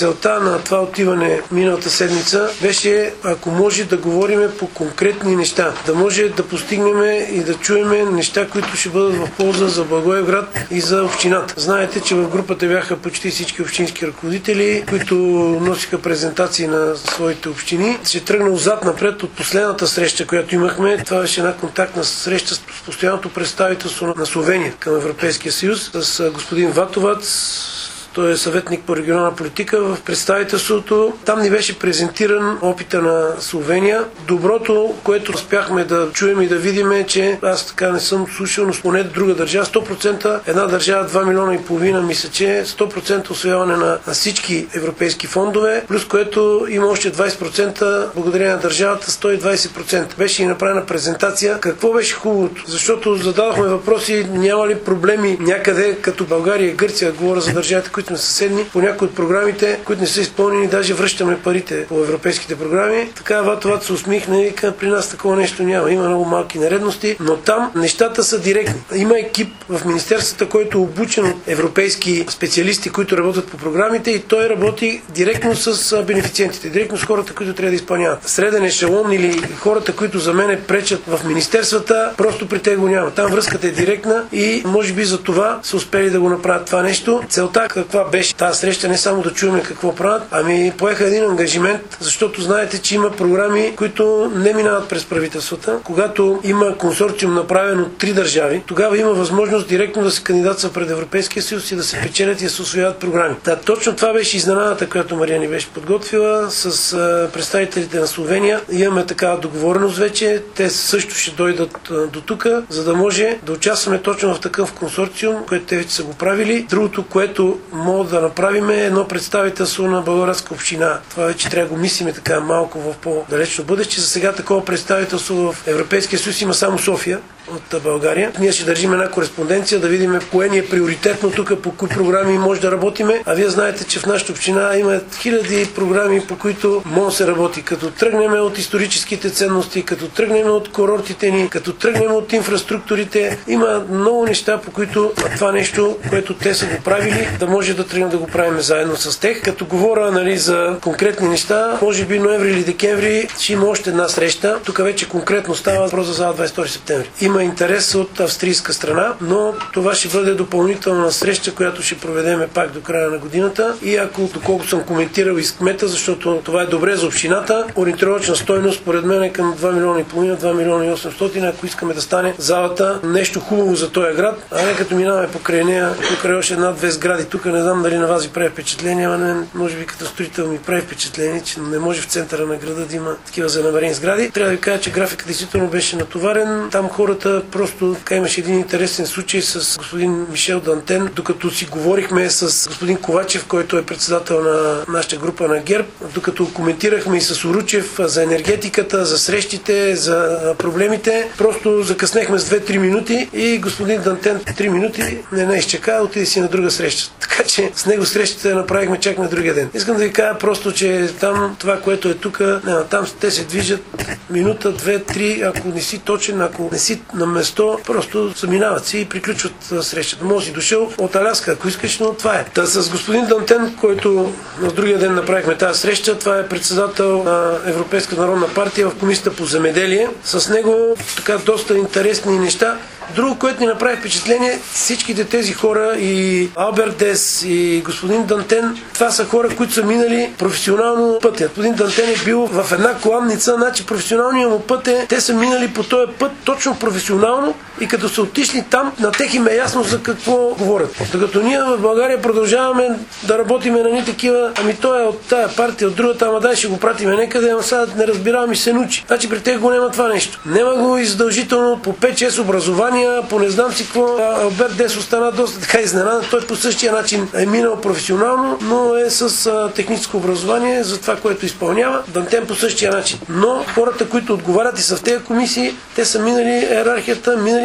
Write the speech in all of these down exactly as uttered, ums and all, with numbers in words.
целта на това отиване миналата седмица беше, ако може, да говорим по конкретни неща, да може да постигнем и да чуем неща, които ще бъдат в полза за Благоевград и за общината. Знаете, че в групата бяха почти всички общински ръководители, които носиха презентации на своите общини. Ще тръгна отзад напред от последната среща, която имахме. Това беше една контактна среща с постоянното представителство на Словения към Европейския съюз с господин Ватовац. Той е съветник по регионална политика в представителството. Там ни беше презентиран опита на Словения. Доброто, което успяхме да чуем и да видим, е, че аз така не съм слушал, но поне друга държава, сто процента една държава, два милиона и половина, мисля, че сто процента усвояване на, на всички европейски фондове, плюс което има още двайсет процента благодарение на държавата, сто и двайсет процента. Беше и направена презентация. Какво беше хубавото? Защото зададохме въпроси, няма ли проблеми някъде, като България и Гърция, говоря за държавите, които сме съседни, по някои от програмите, които не са изпълнени, даже връщаме парите по европейските програми. Така Ватоват се усмихна и вика, при нас такова нещо няма. Има много малки нередности, но там нещата са директни. Има екип в министерствата, който е обучен от европейски специалисти, които работят по програмите, и той работи директно с бенефициентите, директно с хората, които трябва да изпълняват. Среден ешелон или хората, които за мен пречат в министерствата, просто при те го няма. Там връзката е директна и може би за това са успели да го направят това нещо. Целта каква беше тази среща? Не само да чуем какво правят, ами поеха един ангажимент, защото знаете, че има програми, които не минават през правителствата. Когато има консорциум направен от три държави, тогава има възможност директно да се кандидатства пред Европейския съюз и да се печелят и да се усвояват програми. Да, точно това беше изненадата, която Мария ни беше подготвила с а, представителите на Словения. Имаме такава договореност вече. Те също ще дойдат а, до тук, за да може да участваме точно в такъв консорциум, което те вече са го правили. Другото, което мога да направим, е едно представителство на Благоевградска община. Това вече трябва да го мислиме така малко в по-далечно бъдеще. За сега такова представителство в Европейския съюз има само София от България. Ние ще държим една кореспонденция, да видим кое ни е приоритетно тук, по кои програми може да работиме. А вие знаете, че в нашата община има хиляди програми, по които може да се работи. Като тръгнем от историческите ценности, като тръгнем от курортите ни, като тръгнем от инфраструктурите, има много неща, по които това нещо, което те са го правили, да може да тръгнем да го правим заедно с тях. Като говоря, нали, за конкретни неща, може би ноември или декември ще има още една среща. Тук вече конкретно става въпрос за двайсет и втори септември. Има интерес от австрийска страна, но това ще бъде допълнителна среща, която ще проведеме пак до края на годината. И ако, доколко съм коментирал и с кмета, защото това е добре за общината, ориентировъчна стойност според мен е към два милиона и половина, два милиона и осемстотин, ако искаме да стане залата нещо хубаво за този град, а не като минаваме покрай нея, покрай още една-две сгради. Тук не знам дали на вас ви прави впечатление, а не, може би като строител ми прави впечатление, че не може в центъра на града да има такива занамерени сгради. Трябва да ви кажа, че графикът действително беше натоварен. Там хората просто така, имаше един интересен случай с господин Мишел Дантен, докато си говорихме с господин Ковачев, който е председател на нашата група на ГЕРБ, докато коментирахме и с Оручев за енергетиката, за срещите, за проблемите, просто закъснехме с две-три минути и господин Дантен три минути не не изчака, отиде си на друга среща. Така че с него срещите направихме чак на другия ден. Искам да ви кажа просто, че там това, което е тук, там те се движат минута, две, три, ако не си точен, ако не си на место, просто заминават си и приключват срещата. Може си дошъл от Аляска, ако искаш, но това е. Та с господин Дантен, който на другия ден направихме тази среща, това е председател на Европейска народна партия в Комисията по земеделие. С него така доста интересни неща. Друго, което ни направи впечатление, всичките тези хора, и Алберт Дес, и господин Дантен, това са хора, които са минали професионално пътя. Господин Дантен е бил в една коламница, значи професионалният му път е, те са минали по този път точно професионално и като са отишли там, на тех им е ясно за какво говорят. Докато ние в България продължаваме да работиме на ни такива, ами той е от тая партия, от другата, ама дай ще го пратиме некъде, ама сега не разбирам и се научи. Значи при тех го няма това нещо. Нема го и задължително по пет-шест образование, по не знам си какво. Алберт Дес остана доста така изненадан. Той по същия начин е минал професионално, но е с а, техническо образование за това, което изпълнява. Дантен по същия начин. Но хората, които отговарят и са в тези комисии, те са минали иерархията, минали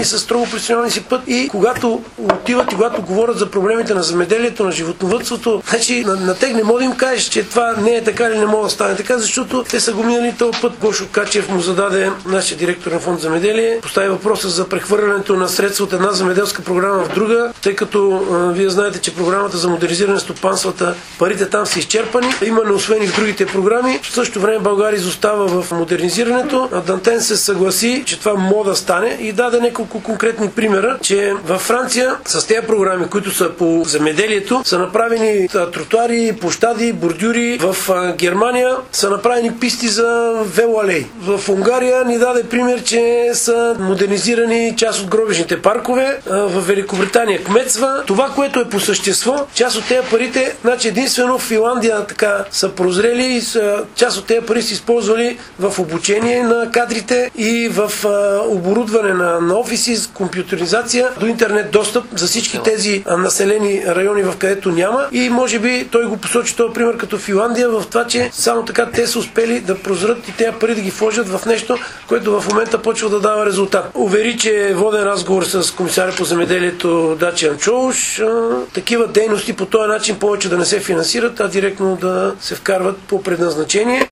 с строго професионалния си път и когато отиват и когато говорят за проблемите на земеделието, на животновъдството, значи на, на тех не може да им кажеш, че това не е така или не може да стане така, защото те са го минали този път. Гошо Качев му зададе, нашия директор на фонд земеделие, постави въпроса за прехвърлянето на средства от една земеделска програма в друга, тъй като а, вие знаете, че програмата за модернизиране на стопанствата, парите там са изчерпани, има неусвоени в другите програми. В същото време България изостава в модернизирането. А Дантен се съгласи, че това може да стане и даде няколко конкретни примера, че във Франция с тези програми, които са по земеделието, са направени тротуари, площади, бордюри. В Германия са направени писти за велоалеи. В Унгария ни даде пример, че са модернизирани част от гробищните паркове. В Великобритания кметства. Това, което е по същество, част от тези парите, значи единствено в Финландия така са прозрели и са, част от тези пари са използвали в обучение на кадрите и в а, оборудване на, на офиси, с компютеризация до интернет достъп за всички тези а, населени райони, в където няма. И може би той го посочи този пример като Финландия в това, че само така те са успели да прозрат и тези пари да ги вложат в нещо, което в момента почва да дава резултат. Увери, че е воден разговор с комисаря по земеделието Дачиан Чоуш. Такива дейности по този начин повече да не се финансират, а директно да се вкарват по предназначение.